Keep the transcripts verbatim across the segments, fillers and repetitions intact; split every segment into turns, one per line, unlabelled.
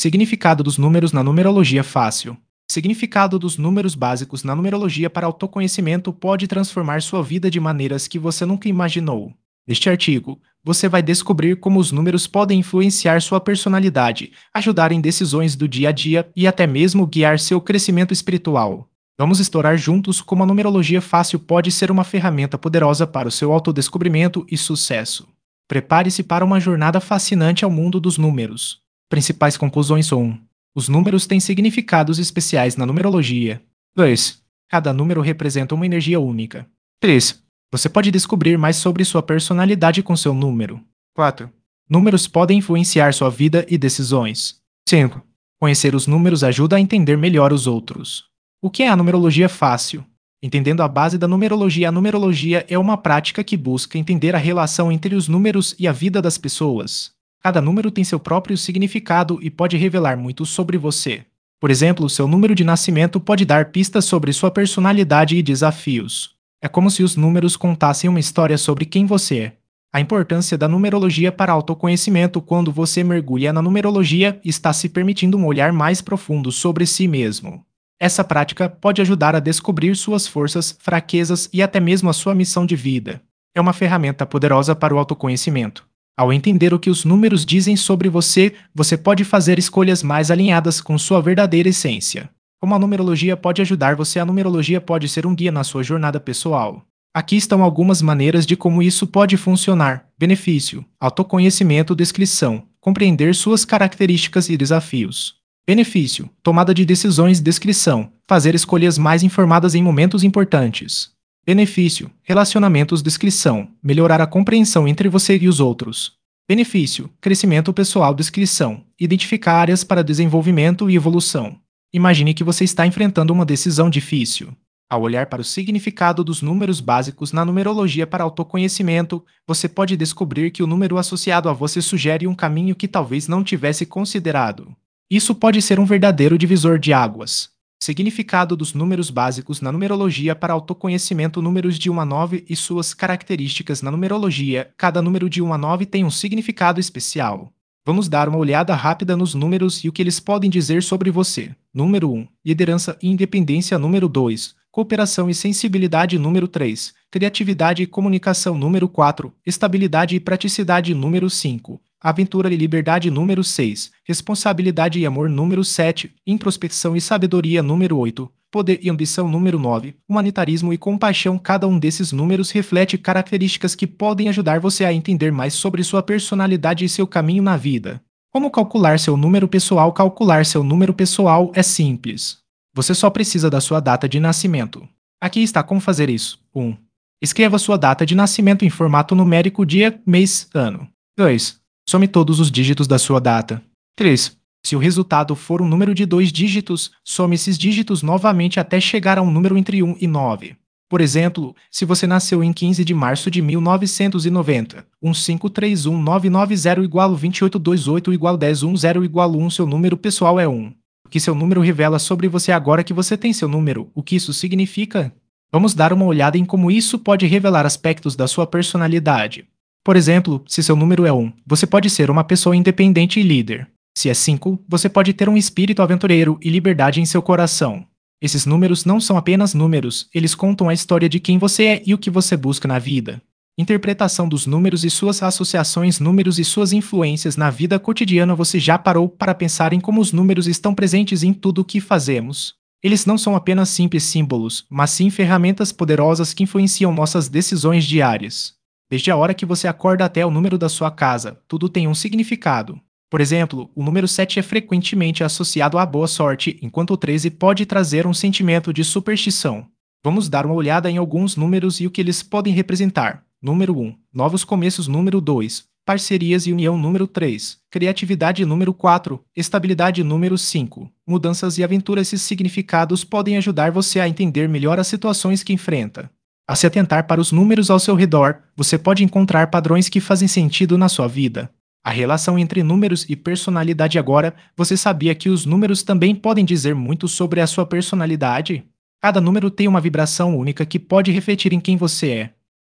Significado dos números na numerologia fácil. Significado dos números básicos na numerologia para autoconhecimento pode transformar sua vida de maneiras que você nunca imaginou. Neste artigo, você vai descobrir como os números podem influenciar sua personalidade, ajudar em decisões do dia a dia e até mesmo guiar seu crescimento espiritual. Vamos explorar juntos como a numerologia fácil pode ser uma ferramenta poderosa para o seu autodescobrimento e sucesso. Prepare-se para uma jornada fascinante ao mundo dos números. Principais conclusões um. Os números têm significados especiais na numerologia. dois. Cada número representa uma energia única. três. Você pode descobrir mais sobre sua personalidade com seu número. quatro. Números podem influenciar sua vida e decisões. cinco. Conhecer os números ajuda a entender melhor os outros. O que é a numerologia fácil? Entendendo a base da numerologia, a numerologia é uma prática que busca entender a relação entre os números e a vida das pessoas. Cada número tem seu próprio significado e pode revelar muito sobre você. Por exemplo, seu número de nascimento pode dar pistas sobre sua personalidade e desafios. É como se os números contassem uma história sobre quem você é. A importância da numerologia para autoconhecimento. Quando você mergulha na numerologia, está se permitindo um olhar mais profundo sobre si mesmo. Essa prática pode ajudar a descobrir suas forças, fraquezas e até mesmo a sua missão de vida. É uma ferramenta poderosa para o autoconhecimento. Ao entender o que os números dizem sobre você, você pode fazer escolhas mais alinhadas com sua verdadeira essência. Como a numerologia pode ajudar você? A numerologia pode ser um guia na sua jornada pessoal. Aqui estão algumas maneiras de como isso pode funcionar. Benefício: autoconhecimento, descrição, compreender suas características e desafios. Benefício: tomada de decisões, descrição, fazer escolhas mais informadas em momentos importantes. Benefício: relacionamentos, descrição, melhorar a compreensão entre você e os outros. Benefício: crescimento pessoal, descrição, identificar áreas para desenvolvimento e evolução. Imagine que você está enfrentando uma decisão difícil. Ao olhar para o significado dos números básicos na numerologia para autoconhecimento, você pode descobrir que o número associado a você sugere um caminho que talvez não tivesse considerado. Isso pode ser um verdadeiro divisor de águas. Significado dos números básicos na numerologia para autoconhecimento. Números de um a nove e suas características na numerologia. Cada número de um a nove tem um significado especial. Vamos dar uma olhada rápida nos números e o que eles podem dizer sobre você. Número um. Liderança e independência. Número dois. Cooperação e sensibilidade. Número três. Criatividade e comunicação. Número quatro. Estabilidade e praticidade. Número cinco. Aventura e liberdade. Número seis. Responsabilidade e amor. Número sete. Introspecção e sabedoria. Número oito. Poder e ambição. Número nove. Humanitarismo e compaixão. Cada um desses números reflete características que podem ajudar você a entender mais sobre sua personalidade e seu caminho na vida. Como calcular seu número pessoal? Calcular seu número pessoal é simples. Você só precisa da sua data de nascimento. Aqui está como fazer isso. um. Escreva sua data de nascimento em formato numérico: dia, mês, ano. dois. Some todos os dígitos da sua data. três. Se o resultado for um número de dois dígitos, some esses dígitos novamente até chegar a um número entre um e nove. Por exemplo, se você nasceu em quinze de março de mil novecentos e noventa, um cinco três um nove nove zero igual vinte e oito vinte e oito igual dez um zero igual um, seu número pessoal é um. O que seu número revela sobre você agora que você tem seu número? O que isso significa? Vamos dar uma olhada em como isso pode revelar aspectos da sua personalidade. Por exemplo, se seu número é um, você pode ser uma pessoa independente e líder. Se é cinco, você pode ter um espírito aventureiro e liberdade em seu coração. Esses números não são apenas números, eles contam a história de quem você é e o que você busca na vida. Interpretação dos números e suas associações. Números e suas influências na vida cotidiana. Você já parou para pensar em como os números estão presentes em tudo o que fazemos? Eles não são apenas simples símbolos, mas sim ferramentas poderosas que influenciam nossas decisões diárias. Desde a hora que você acorda até o número da sua casa, tudo tem um significado. Por exemplo, o número sete é frequentemente associado à boa sorte, enquanto o treze pode trazer um sentimento de superstição. Vamos dar uma olhada em alguns números e o que eles podem representar. Número um. Novos começos. Número dois. Parcerias e união. Número três. Criatividade. Número quatro. Estabilidade. Número cinco. Mudanças e aventura. Esses significados podem ajudar você a entender melhor as situações que enfrenta. A se atentar para os números ao seu redor, você pode encontrar padrões que fazem sentido na sua vida. A relação entre números e personalidade. Agora, você sabia que os números também podem dizer muito sobre a sua personalidade? Cada número tem uma vibração única que pode refletir em quem você é.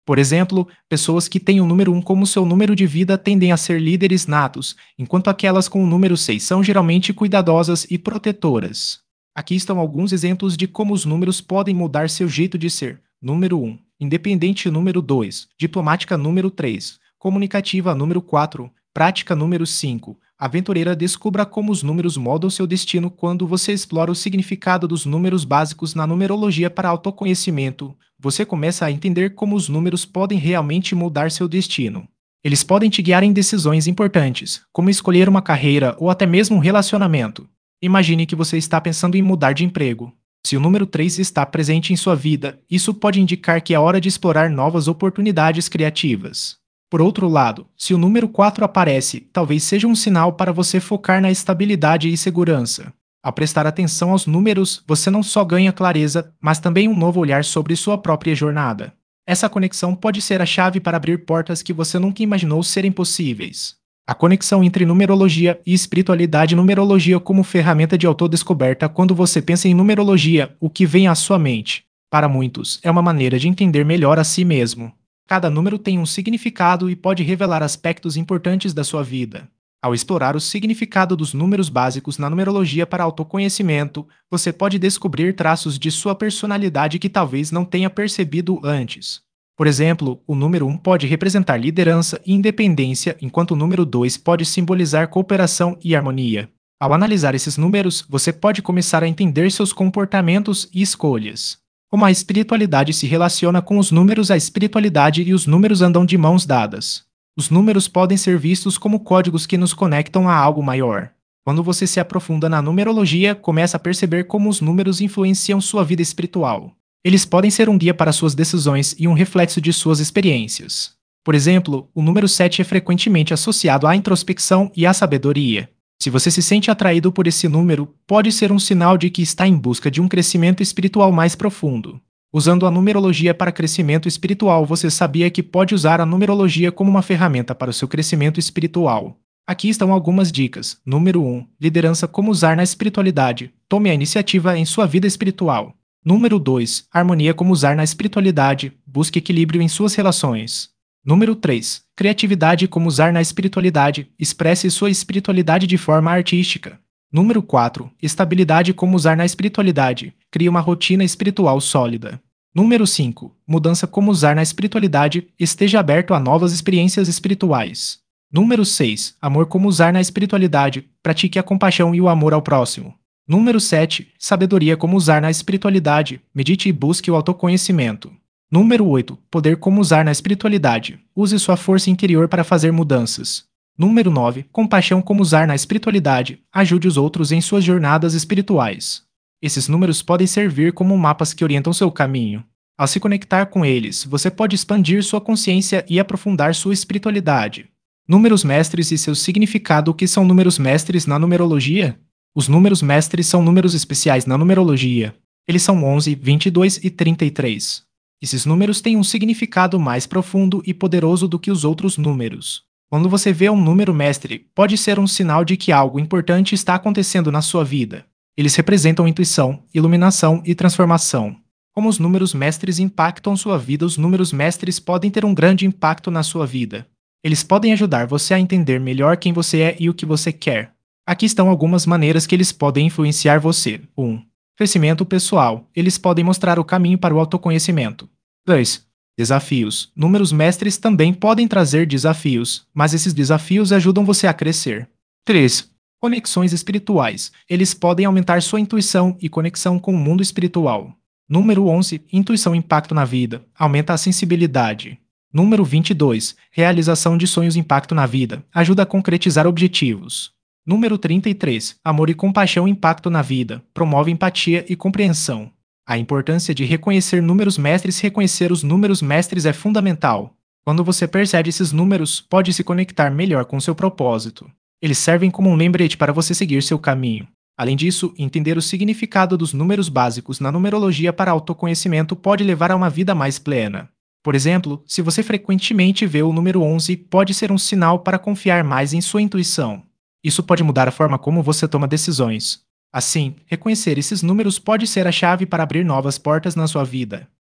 Por exemplo, pessoas que têm o número um como seu número de vida tendem a ser líderes natos, enquanto aquelas com o número seis são geralmente cuidadosas e protetoras. Aqui estão alguns exemplos de como os números podem mudar seu jeito de ser. Número um, independente número dois, diplomática número três, comunicativa número quatro, prática número cinco. Aventureira, descubra como os números moldam seu destino quando você explora o significado dos números básicos na numerologia para autoconhecimento. Você começa a entender como os números podem realmente mudar seu destino. Eles podem te guiar em decisões importantes, como escolher uma carreira ou até mesmo um relacionamento. Imagine que você está pensando em mudar de emprego. Se o número três está presente em sua vida, isso pode indicar que é hora de explorar novas oportunidades criativas. Por outro lado, se o número quatro aparece, talvez seja um sinal para você focar na estabilidade e segurança. Ao prestar atenção aos números, você não só ganha clareza, mas também um novo olhar sobre sua própria jornada. Essa conexão pode ser a chave para abrir portas que você nunca imaginou serem possíveis. A conexão entre numerologia e espiritualidade. Numerologia como ferramenta de autodescoberta. Quando você pensa em numerologia, o que vem à sua mente? Para muitos, é uma maneira de entender melhor a si mesmo. Cada número tem um significado e pode revelar aspectos importantes da sua vida. Ao explorar o significado dos números básicos na numerologia para autoconhecimento, você pode descobrir traços de sua personalidade que talvez não tenha percebido antes. Por exemplo, o número um pode representar liderança e independência, enquanto o número dois pode simbolizar cooperação e harmonia. Ao analisar esses números, você pode começar a entender seus comportamentos e escolhas. Como a espiritualidade se relaciona com os números. A espiritualidade e os números andam de mãos dadas. Os números podem ser vistos como códigos que nos conectam a algo maior. Quando você se aprofunda na numerologia, começa a perceber como os números influenciam sua vida espiritual. Eles podem ser um guia para suas decisões e um reflexo de suas experiências. Por exemplo, o número sete é frequentemente associado à introspecção e à sabedoria. Se você se sente atraído por esse número, pode ser um sinal de que está em busca de um crescimento espiritual mais profundo. Usando a numerologia para crescimento espiritual, você sabia que pode usar a numerologia como uma ferramenta para o seu crescimento espiritual. Aqui estão algumas dicas. Número um. Liderança. Como usar na espiritualidade. Tome a iniciativa em sua vida espiritual. Número dois. Harmonia. Como usar na espiritualidade. Busque equilíbrio em suas relações. Número três. Criatividade. Como usar na espiritualidade. Expresse sua espiritualidade de forma artística. Número quatro. Estabilidade. Como usar na espiritualidade. Crie uma rotina espiritual sólida. Número cinco. Mudança. Como usar na espiritualidade. Esteja aberto a novas experiências espirituais. Número seis. Amor. Como usar na espiritualidade. Pratique a compaixão e o amor ao próximo. Número sete. Sabedoria. Como usar na espiritualidade. Medite e busque o autoconhecimento. Número oito. Poder. Como usar na espiritualidade. Use sua força interior para fazer mudanças. Número nove. Compaixão. Como usar na espiritualidade. Ajude os outros em suas jornadas espirituais. Esses números podem servir como mapas que orientam seu caminho. Ao se conectar com eles, você pode expandir sua consciência e aprofundar sua espiritualidade. Números mestres e seu significado. O que são números mestres na numerologia? Os números mestres são números especiais na numerologia. Eles são onze, vinte e dois e trinta e três. Esses números têm um significado mais profundo e poderoso do que os outros números. Quando você vê um número mestre, pode ser um sinal de que algo importante está acontecendo na sua vida. Eles representam intuição, iluminação e transformação. Como os números mestres impactam sua vida? Os números mestres podem ter um grande impacto na sua vida. Eles podem ajudar você a entender melhor quem você é e o que você quer. Aqui estão algumas maneiras que eles podem influenciar você. um. Crescimento pessoal. Eles podem mostrar o caminho para o autoconhecimento. dois. Desafios. Números mestres também podem trazer desafios, mas esses desafios ajudam você a crescer. três. Conexões espirituais. Eles podem aumentar sua intuição e conexão com o mundo espiritual. Número onze. Intuição e impacto na vida. Aumenta a sensibilidade. Número vinte e dois. Realização de sonhos e impacto na vida. Ajuda a concretizar objetivos. Número trinta e três. Amor e compaixão e impacto na vida. Promove empatia e compreensão. A importância de reconhecer números mestres. Reconhecer os números mestres é fundamental. Quando você percebe esses números, pode se conectar melhor com seu propósito. Eles servem como um lembrete para você seguir seu caminho. Além disso, entender o significado dos números básicos na numerologia para autoconhecimento pode levar a uma vida mais plena. Por exemplo, se você frequentemente vê o número onze, pode ser um sinal para confiar mais em sua intuição. Isso pode mudar a forma como você toma decisões. Assim, reconhecer esses números pode ser a chave para abrir novas portas na sua vida.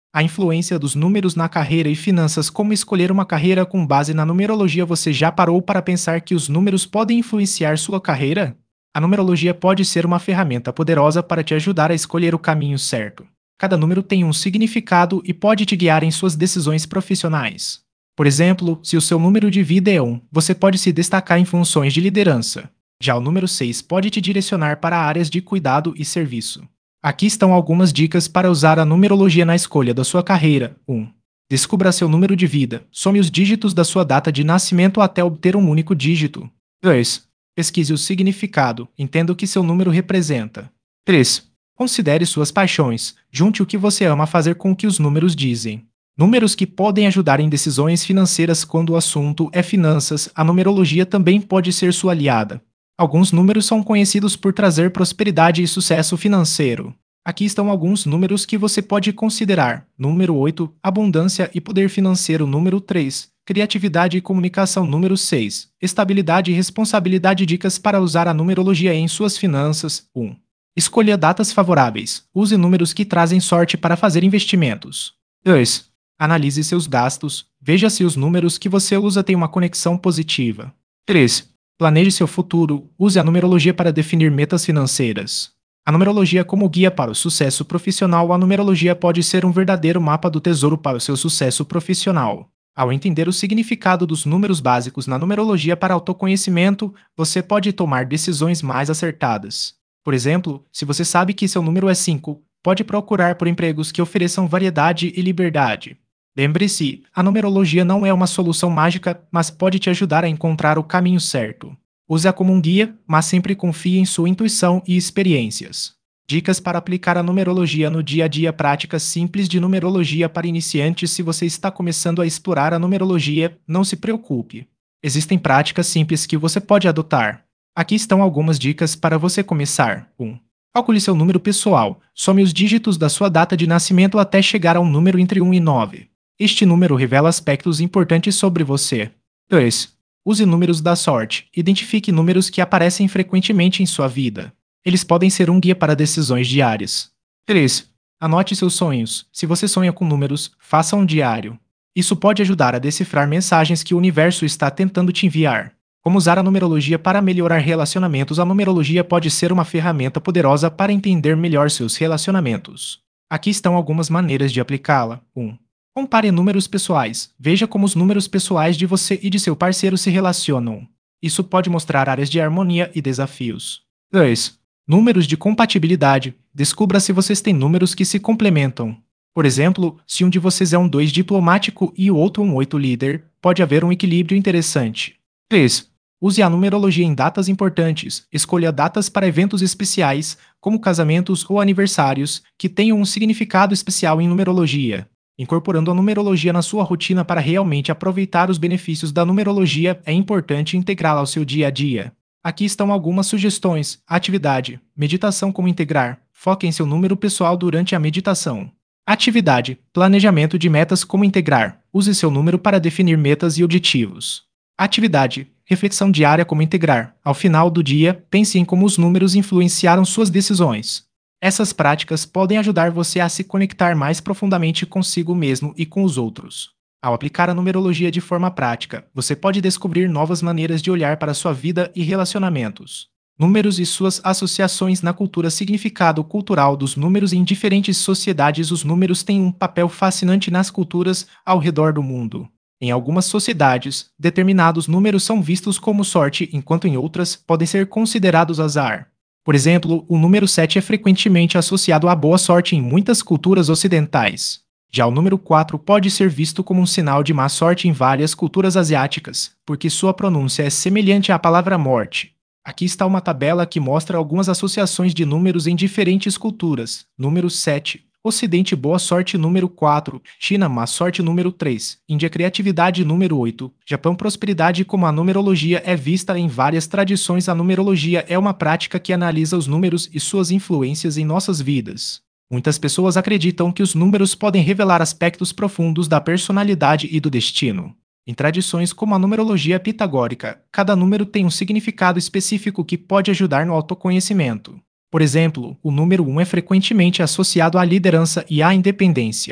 A influência dos números na carreira e finanças, como escolher uma carreira com base na numerologia, você já parou para pensar que os números podem influenciar sua carreira? A numerologia pode ser uma ferramenta poderosa para te ajudar a escolher o caminho certo. Cada número tem um significado e pode te guiar em suas decisões profissionais. Por exemplo, se o seu número de vida é um, você pode se destacar em funções de liderança. Já o número seis pode te direcionar para áreas de cuidado e serviço. Aqui estão algumas dicas para usar a numerologia na escolha da sua carreira. um. Descubra seu número de vida. Some os dígitos da sua data de nascimento até obter um único dígito. dois. Pesquise o significado. Entenda o que seu número representa. três. Considere suas paixões. Junte o que você ama fazer com o que os números dizem. Números que podem ajudar em decisões financeiras quando o assunto é finanças. A numerologia também pode ser sua aliada. Alguns números são conhecidos por trazer prosperidade e sucesso financeiro. Aqui estão alguns números que você pode considerar. Número oito, abundância e poder financeiro. Número três, criatividade e comunicação. Número seis, estabilidade e responsabilidade. Dicas para usar a numerologia em suas finanças. um. Escolha datas favoráveis. Use números que trazem sorte para fazer investimentos. dois. Analise seus gastos. Veja se os números que você usa têm uma conexão positiva. três. Planeje seu futuro. Use a numerologia para definir metas financeiras. A numerologia como guia para o sucesso profissional. A numerologia pode ser um verdadeiro mapa do tesouro para o seu sucesso profissional. Ao entender o significado dos números básicos na numerologia para autoconhecimento, você pode tomar decisões mais acertadas. Por exemplo, se você sabe que seu número é cinco, pode procurar por empregos que ofereçam variedade e liberdade. Lembre-se, a numerologia não é uma solução mágica, mas pode te ajudar a encontrar o caminho certo. Use-a como um guia, mas sempre confie em sua intuição e experiências. Dicas para aplicar a numerologia no dia a dia. Práticas simples de numerologia para iniciantes. Se você está começando a explorar a numerologia, não se preocupe. Existem práticas simples que você pode adotar. Aqui estão algumas dicas para você começar. um. Calcule seu número pessoal. Some os dígitos da sua data de nascimento até chegar a um número entre um e nove. Este número revela aspectos importantes sobre você. dois. Use números da sorte. Identifique números que aparecem frequentemente em sua vida. Eles podem ser um guia para decisões diárias. três. Anote seus sonhos. Se você sonha com números, faça um diário. Isso pode ajudar a decifrar mensagens que o universo está tentando te enviar. Como usar a numerologia para melhorar relacionamentos? A numerologia pode ser uma ferramenta poderosa para entender melhor seus relacionamentos. Aqui estão algumas maneiras de aplicá-la. um. Compare números pessoais. Veja como os números pessoais de você e de seu parceiro se relacionam. Isso pode mostrar áreas de harmonia e desafios. dois. Números de compatibilidade. Descubra se vocês têm números que se complementam. Por exemplo, se um de vocês é um dois diplomático e o outro um oito líder, pode haver um equilíbrio interessante. três. Use a numerologia em datas importantes. Escolha datas para eventos especiais, como casamentos ou aniversários, que tenham um significado especial em numerologia. Incorporando a numerologia na sua rotina para realmente aproveitar os benefícios da numerologia, é importante integrá-la ao seu dia a dia. Aqui estão algumas sugestões. Atividade. Meditação. Como integrar. Foque em seu número pessoal durante a meditação. Atividade. Planejamento de metas. Como integrar. Use seu número para definir metas e objetivos. Atividade. Reflexão diária. Como integrar. Ao final do dia, pense em como os números influenciaram suas decisões. Essas práticas podem ajudar você a se conectar mais profundamente consigo mesmo e com os outros. Ao aplicar a numerologia de forma prática, você pode descobrir novas maneiras de olhar para sua vida e relacionamentos. Números e suas associações na cultura. Significado cultural dos números em diferentes sociedades. Os números têm um papel fascinante nas culturas ao redor do mundo. Em algumas sociedades, determinados números são vistos como sorte, enquanto em outras podem ser considerados azar. Por exemplo, o número sete é frequentemente associado à boa sorte em muitas culturas ocidentais. Já o número quatro pode ser visto como um sinal de má sorte em várias culturas asiáticas, porque sua pronúncia é semelhante à palavra morte. Aqui está uma tabela que mostra algumas associações de números em diferentes culturas. Número sete. Ocidente, boa sorte. Número quatro. China, má sorte. Número três. Índia, criatividade. Número oito. Japão, prosperidade. Como a numerologia é vista em várias tradições, a numerologia é uma prática que analisa os números e suas influências em nossas vidas. Muitas pessoas acreditam que os números podem revelar aspectos profundos da personalidade e do destino. Em tradições como a numerologia pitagórica, cada número tem um significado específico que pode ajudar no autoconhecimento. Por exemplo, o número um é frequentemente associado à liderança e à independência.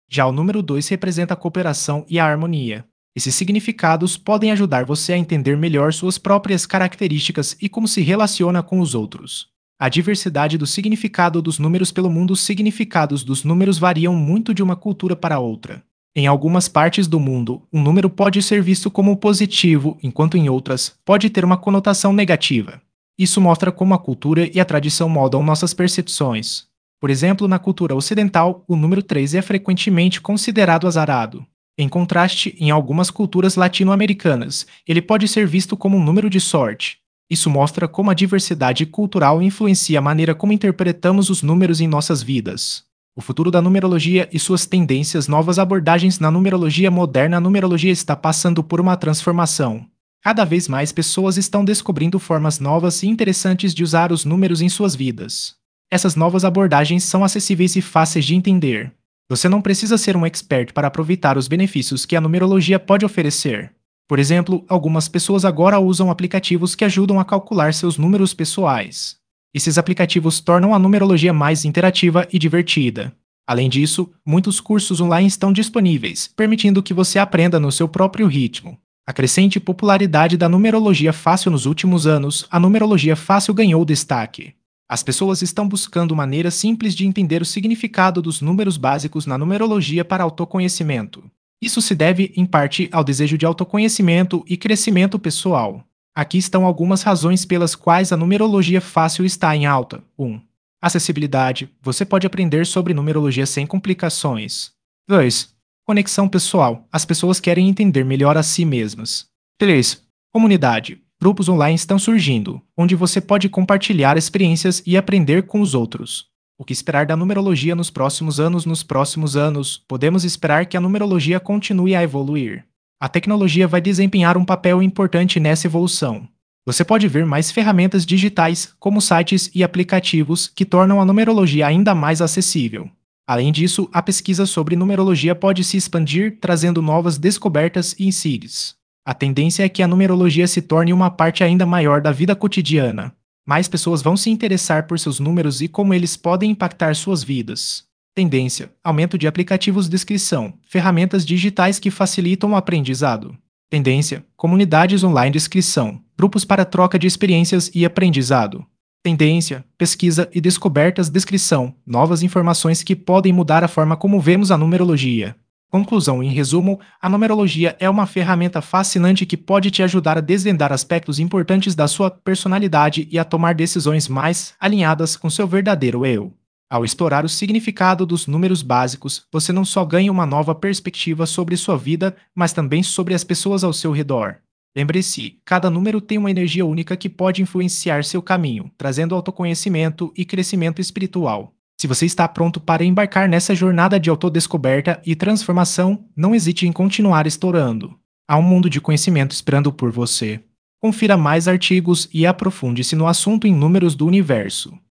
Já o número dois representa a cooperação e a harmonia. Esses significados podem ajudar você a entender melhor suas próprias características e como se relaciona com os outros. A diversidade do significado dos números pelo mundo, os significados dos números variam muito de uma cultura para outra. Em algumas partes do mundo, um número pode ser visto como positivo, enquanto em outras pode ter uma conotação negativa. Isso mostra como a cultura e a tradição moldam nossas percepções. Por exemplo, na cultura ocidental, o número três é frequentemente considerado azarado. Em contraste, em algumas culturas latino-americanas, ele pode ser visto como um número de sorte. Isso mostra como a diversidade cultural influencia a maneira como interpretamos os números em nossas vidas. O futuro da numerologia e suas tendências, novas abordagens na numerologia moderna. A numerologia está passando por uma transformação. Cada vez mais pessoas estão descobrindo formas novas e interessantes de usar os números em suas vidas. Essas novas abordagens são acessíveis e fáceis de entender. Você não precisa ser um expert para aproveitar os benefícios que a numerologia pode oferecer. Por exemplo, algumas pessoas agora usam aplicativos que ajudam a calcular seus números pessoais. Esses aplicativos tornam a numerologia mais interativa e divertida. Além disso, muitos cursos online estão disponíveis, permitindo que você aprenda no seu próprio ritmo. A crescente popularidade da numerologia fácil nos últimos anos, a numerologia fácil ganhou destaque. As pessoas estão buscando maneiras simples de entender o significado dos números básicos na numerologia para autoconhecimento. Isso se deve, em parte, ao desejo de autoconhecimento e crescimento pessoal. Aqui estão algumas razões pelas quais a numerologia fácil está em alta. um. Acessibilidade. Você pode aprender sobre numerologia sem complicações. dois. Conexão pessoal. As pessoas querem entender melhor a si mesmas. três. Comunidade. Grupos online estão surgindo, onde você pode compartilhar experiências e aprender com os outros. O que esperar da numerologia nos próximos anos? Nos próximos anos, podemos esperar que a numerologia continue a evoluir. A tecnologia vai desempenhar um papel importante nessa evolução. Você pode ver mais ferramentas digitais, como sites e aplicativos, que tornam a numerologia ainda mais acessível. Além disso, a pesquisa sobre numerologia pode se expandir, trazendo novas descobertas e insights. A tendência é que a numerologia se torne uma parte ainda maior da vida cotidiana. Mais pessoas vão se interessar por seus números e como eles podem impactar suas vidas. Tendência: aumento de aplicativos de descrição, ferramentas digitais que facilitam o aprendizado. Tendência: comunidades online de descrição, grupos para troca de experiências e aprendizado. Tendência: pesquisa e descobertas de descrição, novas informações que podem mudar a forma como vemos a numerologia. Conclusão: em resumo, a numerologia é uma ferramenta fascinante que pode te ajudar a desvendar aspectos importantes da sua personalidade e a tomar decisões mais alinhadas com seu verdadeiro eu. Ao explorar o significado dos números básicos, você não só ganha uma nova perspectiva sobre sua vida, mas também sobre as pessoas ao seu redor. Lembre-se, cada número tem uma energia única que pode influenciar seu caminho, trazendo autoconhecimento e crescimento espiritual. Se você está pronto para embarcar nessa jornada de autodescoberta e transformação, não hesite em continuar explorando. Há um mundo de conhecimento esperando por você. Confira mais artigos e aprofunde-se no assunto em Números do Universo.